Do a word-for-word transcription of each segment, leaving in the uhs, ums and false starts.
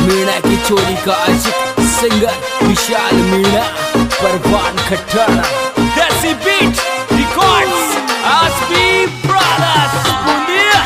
मीणा की चोरी का अजित सिंगर विशाल मीणा परवान खट्टारा देसी बीट रिकॉर्ड्स आसबी ब्रदर्स बुंदिया।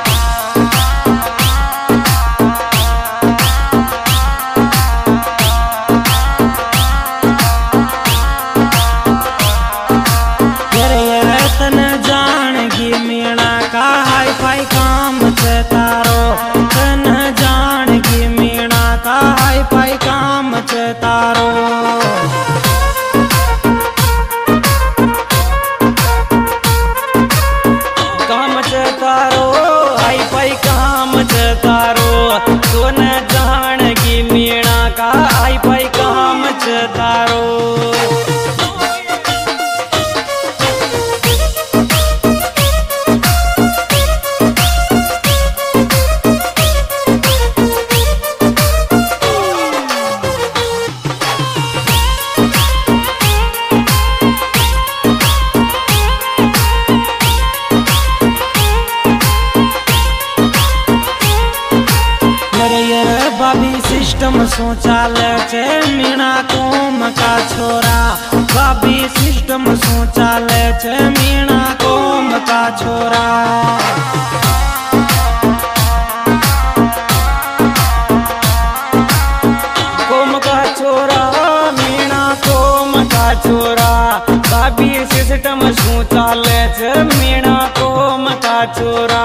तन जानगी मीणा का हाई फाई काम छे तारो, तन जानगी मीणा का हाई फाई काम छे तारो। काम छे तारो हाई फाई काम छे तारो, तन जानगी मीणा का हाई फाई काम छे तारो। भाभी सिस्टम सोचाले छे मीणा कोम का छोरा, भाभी सिस्टम सोचाले छे मीणा कोम का छोरा। कोम का छोरा मीणा कोम का छोरा, भाभी सिस्टम सोचाले छे मीणा कोम का छोरा।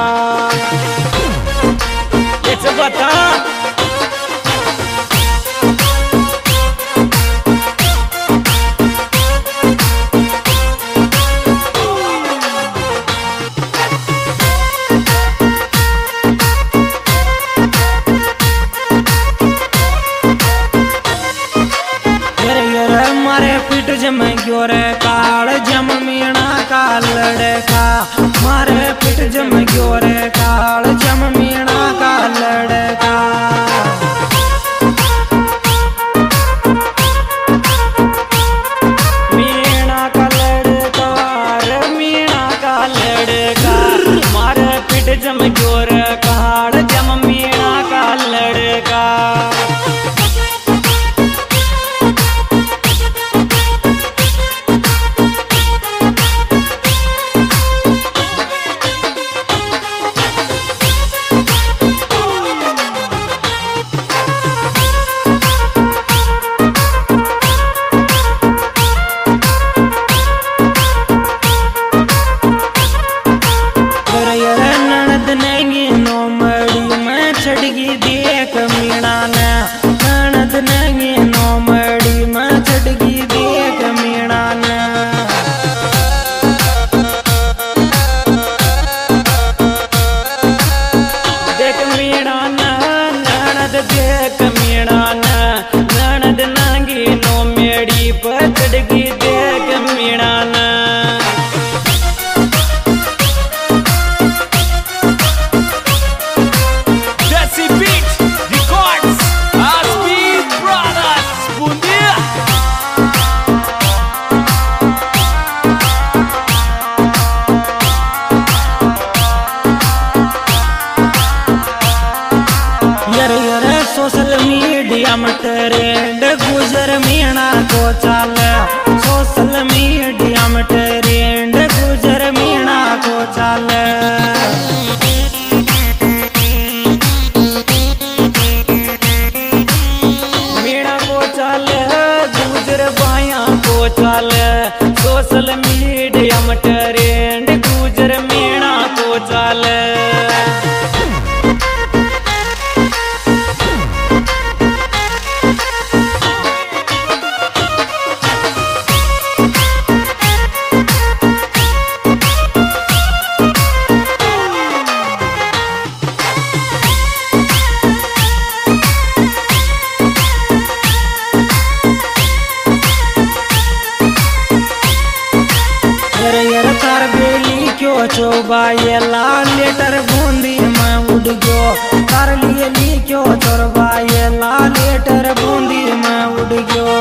ये बता मारे पीठ जम गयो रे काल जम मीणा का लड़का, मारे पीठ जम गयो रे काल जम मीणा का लड़का। मीणा का लड़का रे मीणा का लड़का, मारे पीठ जम गयो रे काल जम मीणा का लड़का। छड़गी देख मीणा ने ननद नंगी नोमड़ी में छड़गी देख मीणा ने। देख मीणा ने ननद देख मीणा ने, ननद नंगी नोमड़ी पर छड़गी देख मीणा ने। सोशल मीडिया में ट्रेंड गुजर मीणा को चाले, सोशल मीडिया में ट्रेंड गुजर मीणा को चाले। मीणा को चाले गुजर बाया को चाले, सोशल मीडिया में ट्रेंड गुजर मीणा को चाले। चौबाए लाल लेटर बूंदी में उड़ गयो, तार लिए ली क्यों चौबाए लाल लेटर बूंदी में उड़ गयो।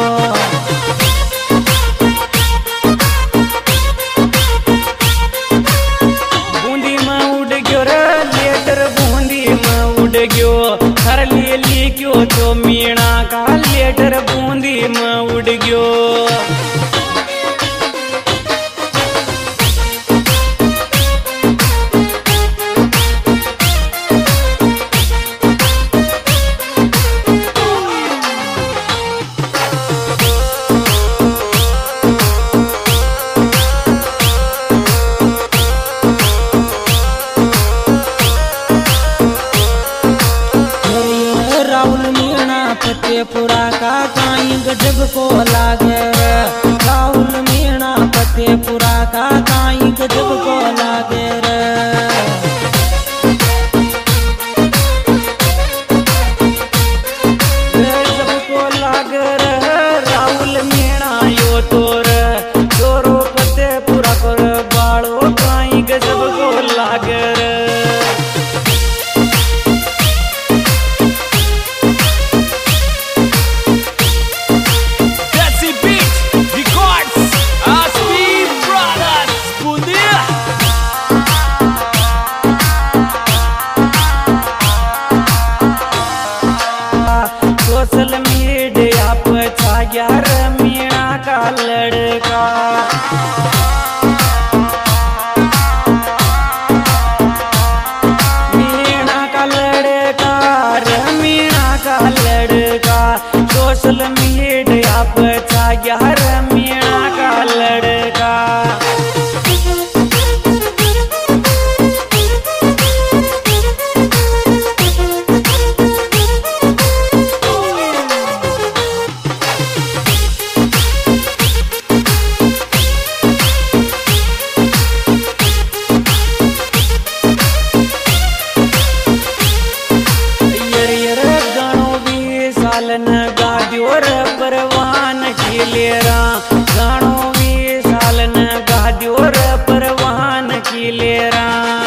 बूंदी में उड़ गयो रे लेटर बूंदी में उड़ गयो, थार लिए ली क्यों तो मीणा का लेटर बूंदी में उड़ गयो। फतेपुरा का काई गजब को लागे रे, राहुल मीणा फतेपुरा का काई गजब को लागे रे। गजब को लागे रे राहुल मीणा यो तोर तोरो फतेपुरा कर बाड़ो काई गजब को लागे रे। सोशल मीडिया पर छा गया रे मीणा का लड़का, मीणा का लड़का रे मीणा का लड़का। सोशल मीडिया पर छा गया रे मीणा का लड़का। परवान खिलेरा गानो भी सालन गादियो रे परवान खिलेरा।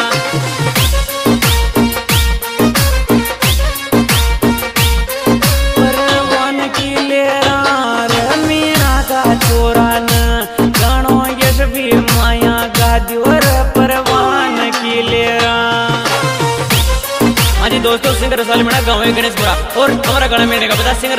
परवान खिलेरा रे मीणा का चोरान गानो यश भी माया गादियो रे परवान खिलेरा। हाँ जी दोस्तों, सिंगर रसाल मीणा गाँव गणेशपुरा और हमारा गाना मिलने का पता सिंगर